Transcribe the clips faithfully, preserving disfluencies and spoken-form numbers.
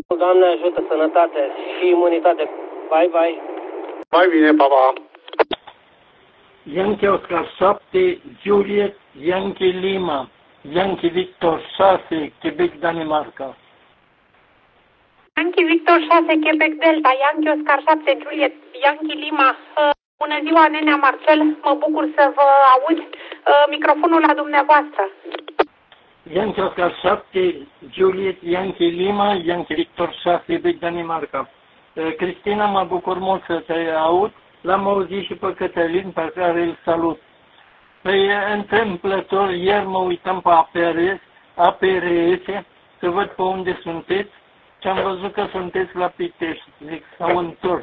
Doamne ajută, sănătate și imunitate. Bye, bye. Mai bine, pa, pa. Yankee Oscar șapte, Juliet, Yankee Lima, Yankee Victor șase, Quebec, Danemarca. Yankee Victor șase, Quebec Delta, Yankee Oscar șapte, Juliet, Yankee Lima. Uh, bună ziua, nenea Marcel, mă bucur să vă aud. Uh, microfonul la dumneavoastră. Yankee Oscar șapte, Juliet, Yankee Lima, Yankee Victor șase, Quebec, Danemarca. Uh, Cristina, mă bucur mult să te aud. L-am auzit și pe Cătălin, pe care îl salut. Păi, întâmplător, ieri mă uitam pe A P R S, A P R S, să văd pe unde sunteți și am văzut că sunteți la Pitești. Zic, s-au întors.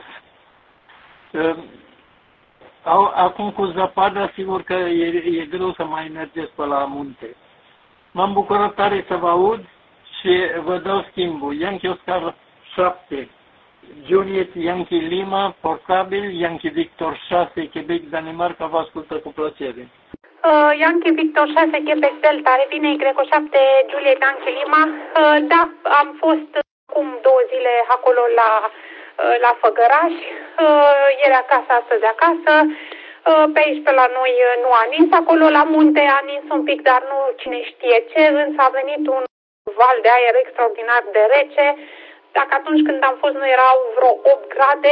Acum cu zăpada, sigur că e, e greu să mai mergeți pe la munte. M-am bucurat tare să vă aud și vă dau schimbul. Yankee Oscar șapte, Juliet, Yankee Lima, portabil, Yankee Victor șase, Quebec, Danemarca, vă ascultă cu plăcere. Uh, Yankee Victor șase, Quebec Delta, revine Y șapte, Juliet, Yankee Lima. Uh, da, am fost acum două zile acolo la, uh, la Făgăraș, uh, ieri acasă, astăzi acasă. Uh, pe aici, pe la noi, nu a nins, acolo la munte a nins un pic, dar nu cine știe ce, însă a venit un val de aer extraordinar de rece. Dacă atunci când am fost nu erau vreo opt grade,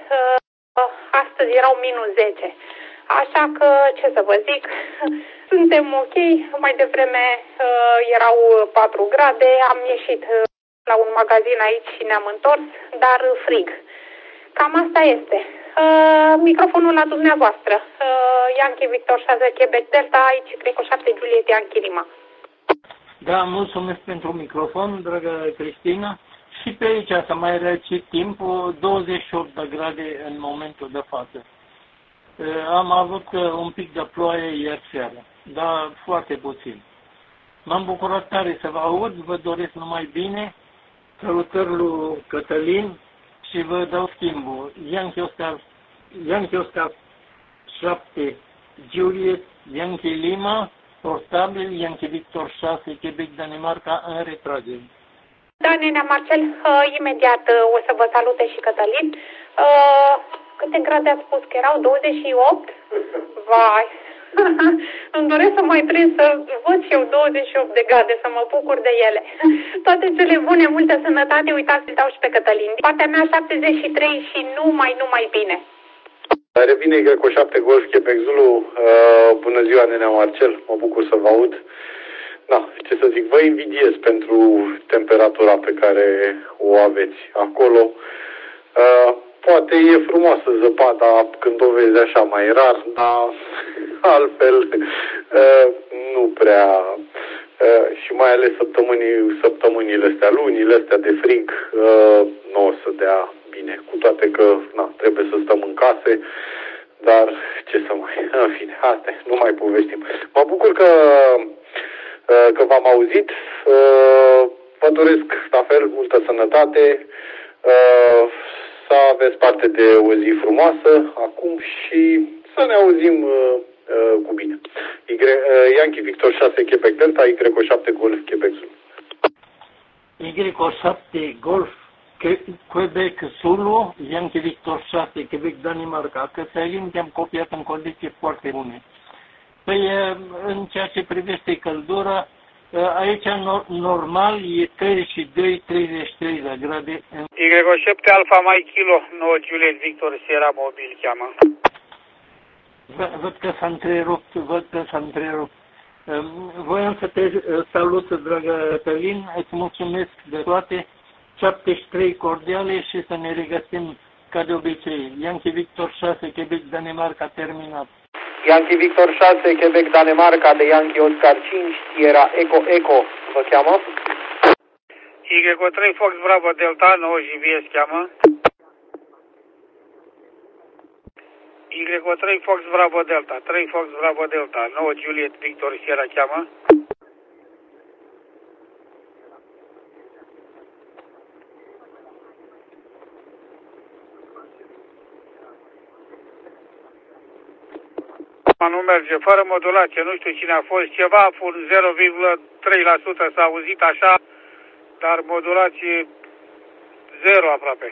astăzi erau minus zece. Așa că, ce să vă zic, suntem ok. Mai devreme erau patru grade, am ieșit la un magazin aici și ne-am întors, dar frig. Cam asta este. Microfonul la dumneavoastră. Yankee Victor șase, Quebec Delta, aici cred că șapte, Juliet, Yankee Lima. Da, mulțumesc pentru microfon, dragă Cristina. Și pe aici să mai răcit timpul, douăzeci și opt de grade în momentul de față. Am avut un pic de ploaie ieri seara, dar foarte puțin. M-am bucurat tare să vă aud, vă doresc numai bine, salutări lui Cătălin și vă dau schimbul. Yankee Oscar, Yankee Oscar șapte, Juliet, Yankee Lima, portabil, Yankee Victor șase, Quebec, Danemarca, în retragere. Da, nenea Marcel, uh, imediat uh, o să vă salute și Cătălin. Uh, câte grade ați spus că erau? douăzeci și opt? Vai! Îmi doresc să mai prind să văd și eu douăzeci și opt de grade, să mă bucur de ele. Toate cele bune, multă sănătate, uitați să-l dau și pe Cătălin. Partea mea șaptezeci și trei și numai, numai bine. Revine Y șapte Golf Quebec Zulu. Uh, bună ziua, nenea Marcel, mă bucur să vă aud. Da, ce să zic, vă invidiez pentru temperatura pe care o aveți acolo. Uh, poate e frumoasă zăpada când o vezi așa mai rar, dar altfel uh, nu prea. Uh, și mai ales săptămânii, săptămânile astea, lunile astea de frig, uh, nu o să dea bine. Cu toate că na, trebuie să stăm în case, dar ce să mai... În fine, astea, nu mai povestim. Mă bucur că... că v-am auzit, vă doresc la fel multă sănătate, să aveți parte de o zi frumoasă acum și să ne auzim cu bine. Yankee Victor șase, Quebec Delta, Y șapte Golf Quebec Zulu. Y șapte Golf Quebec Zulu, Yankee Victor șase, Quebec Danemarca. Cătălin te-am copiat în condiții foarte bune. Păi, în ceea ce privește căldura, aici normal e treizeci și doi treizeci și trei de grade. Y șapte Alfa Mai Kilo, nouă Juliet Victor Sierra Mobil cheamă. Văd că s-a întrerupt, văd că s-a întrerupt. Voiam să te salut, dragă Cătălin, îți mulțumesc de toate, șaptezeci și trei cordiale și să ne regăsim ca de obicei. Yankee Victor șase, Quebec, Danemarca, terminat. Yankee Victor șase, Quebec, Danemarca, de Yankee Oscar cinci, Sierra Eco Eco, vă cheamă? Y trei Fox Bravo Delta, nouă G B S cheamă. Y trei Fox Bravo Delta, trei Fox Bravo Delta, nouă Juliet Victor Sierra cheamă. Nu merge, fără modulație, nu știu cine a fost, ceva, un zero virgulă trei la sută s-a auzit așa, dar modulație zero aproape.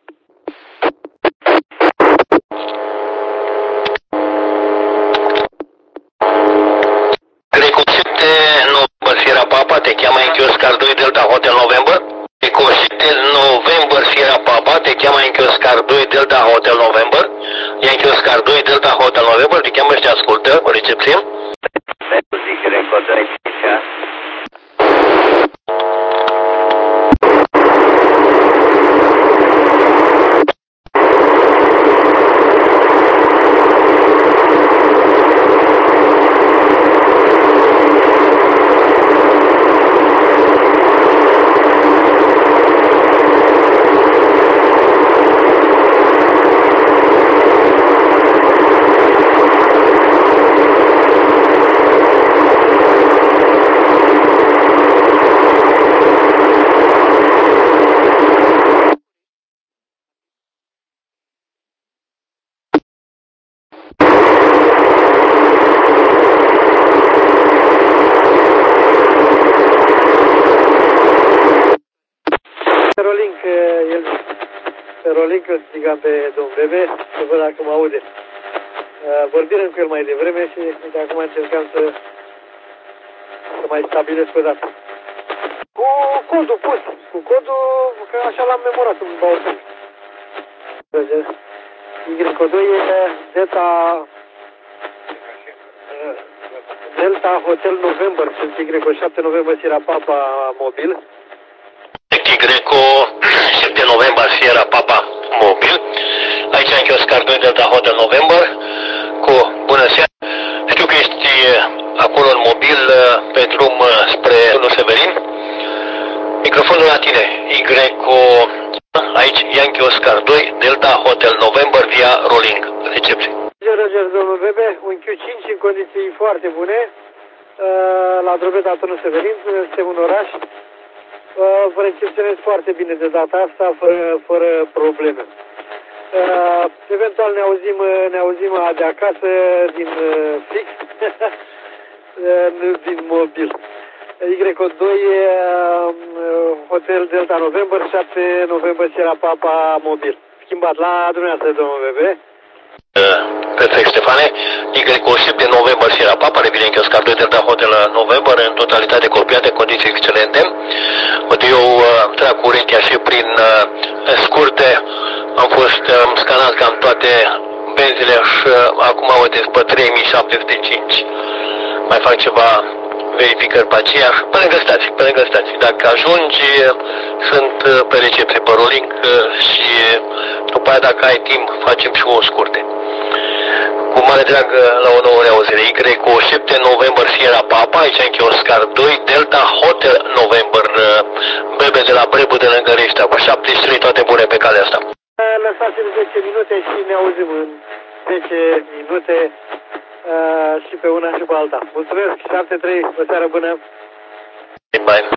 Greco șapte November Sierra Papa, te cheamă Yankee Oscar doi Delta Hotel November. Greco șapte November Sierra Papa, te cheamă Yankee Oscar doi Delta Hotel November. Yankee Oscar doi Delta Hotel November, te cheamă și te ascultă, cu recepție. Greco doi Rolink, el, pe Rolink îl strigam pe domn Bebe, să văd dacă mă aude. Vorbim cu el mai devreme și de acum încercam să, să mai stabilesc o dată. Cu codul pus, cu codul, că așa l-am memorat în bauză. Y doi e Delta, Delta Hotel November, sunt Y șapte November Sierra Papa mobil. Greco șapte November Sierra Papa mobil. Aici Yankee Oscar doi Delta Hotel November. Cu bună seara. Știu că ești acolo în mobil pe drum spre domnul Severin. Microfonul la tine. Y aici Yankee Oscar doi Delta Hotel November via Rolling. Recepție. Roger, domnul Bebe, un Q cinci în condiții foarte bune. La drobeta domnul Severin, suntem în oraș. Vă recepționez foarte bine de data asta, fără, fără probleme. Uh, eventual ne auzim, ne auzim de acasă, din uh, fix, nu din mobil. Y doi, uh, Hotel Delta November, șapte November Sierra Papa mobil. Schimbat la dumneavoastră, domnul Bebe. Perfect, Ștefane. Y șapte November Sierra Papa, revine în Oscar doi Delta Hotel November, în totalitate copiate, condiții excelente. Uite, eu uh, trag cu urechea și prin uh, scurte am fost uh, scanat cam toate benzile și uh, acum, uite, pe trei mii șapte sute cinci. Mai fac ceva verificări pe aceea și pe lângă stații, pe lângă stații. Dacă ajungi, sunt pe recepție pe Rolling și după aia, dacă ai timp, facem și o scurte. Cu mare drag la o nouă reauzire. Y cu șapte November Sierra Papa, aici în Oscar doi Delta Hotel November, Bebe de la Brebu de lângă Reștea, cu șaptezeci și trei, toate bune pe calea asta. Lăsați-mi zece minute și ne auzim în zece minute. Uh, și pe una și pe alta. Mulțumesc, șapte trei, o seară bună. Bye.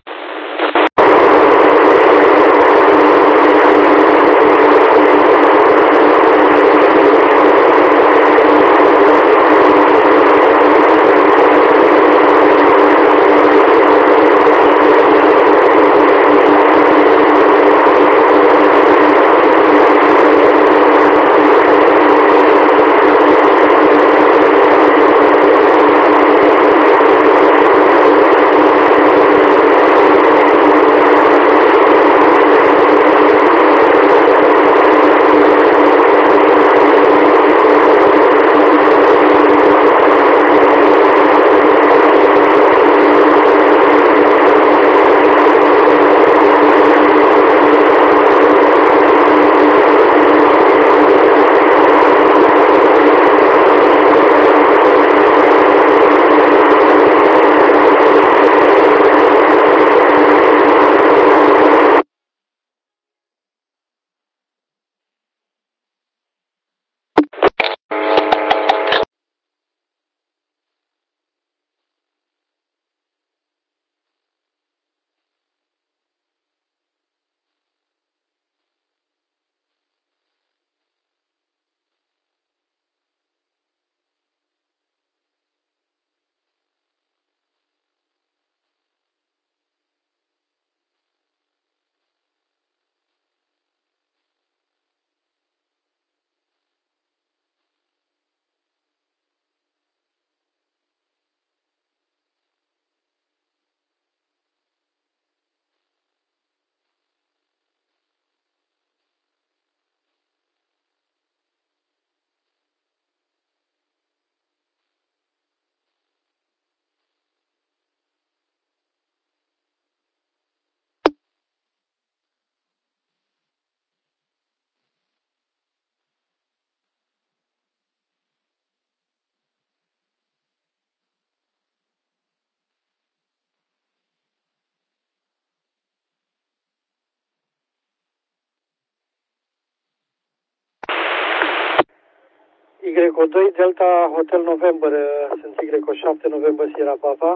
Y O doi Delta Hotel November, sunt Y O șapte November Sierra Papa.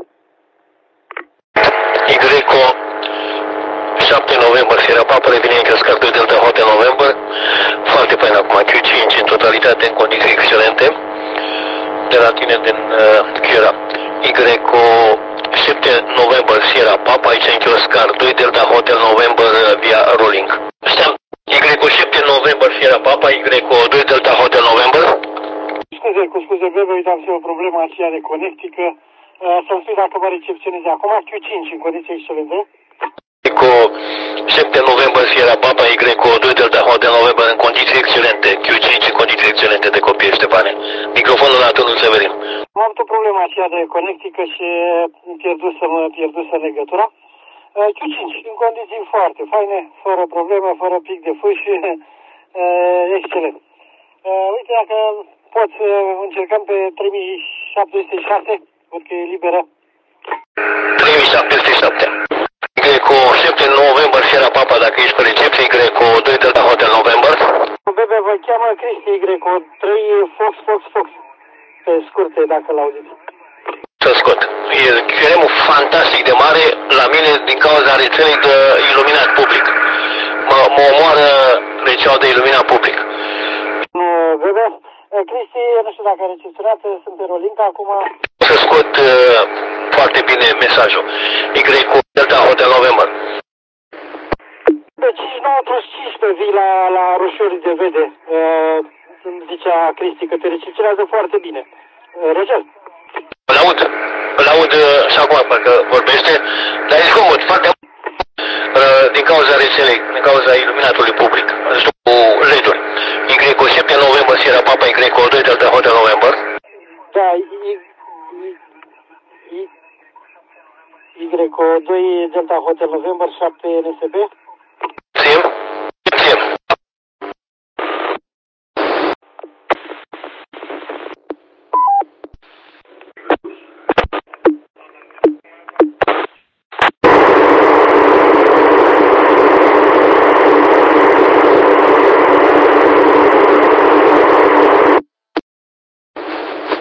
Y O șapte November Sierra Papa, revine Cascar doi Delta Hotel November. Foarte fain acum, Q cinci în totalitate, în condiții excelente. De la tine din uh, Chiera. Y O șapte November Sierra Papa, aici în Oscar doi Delta Hotel November via rolling. Steam, Y O șapte November Sierra Papa, Y O doi Delta Hotel November. Scuze, cu scuze, bebe, uite, am o problemă aceea de conectică. Uh, să-mi spui dacă mă recepționezi acum, Q cinci în condiții excelente. Y O șapte November Sierra Papa, Y O doi Delta Hotel November în condiții excelente, Q cinci în condiții excelente de copii, Ștefane. Microfonul la turnul Severin. Am avut o problemă aceea de conectică și pierdusă, mă pierdusă legătura. Uh, Q cinci, în condiții foarte faine, fără probleme, fără pic de fâș, uh, excelent. Uh, uite, dacă poți, uh, încercăm pe trei mii șapte sute șase, văd că e liberă. trei mii șapte sute șapte. Y O șapte November Sierra Papa, dacă ești pe recepție, Y O doi Delta Hotel November. Bebe, vă cheamă Cristi, Y O trei Fox Fox Fox. Pe scurte, dacă l-auziți. Să scot. E ceremul fantastic de mare la mine din cauza rețelei de iluminat public. Mă, mă omoară rețeaua de iluminat public. Nu, bebe, Cristi, nu știu dacă recepționat, sunt pe Rolinca acum. Să scot uh, foarte bine mesajul. Y O Delta Hotel November. Pe cinci nouă cincisprezece vii la, la Roșiorii de Vede, uh, zicea Cristi, că te recepționează foarte bine. Uh, Regel. Îl aud, îl aud uh, și acum, parcă vorbește, dar e zgomot, foarte uh, din cauza rețelei, din cauza iluminatului public, cu L E D-uri. Y O șapte November Sierra Papa, Y O doi Delta Hotel November. Da, Y, Y, Y O doi Delta Hotel November șapte N S B.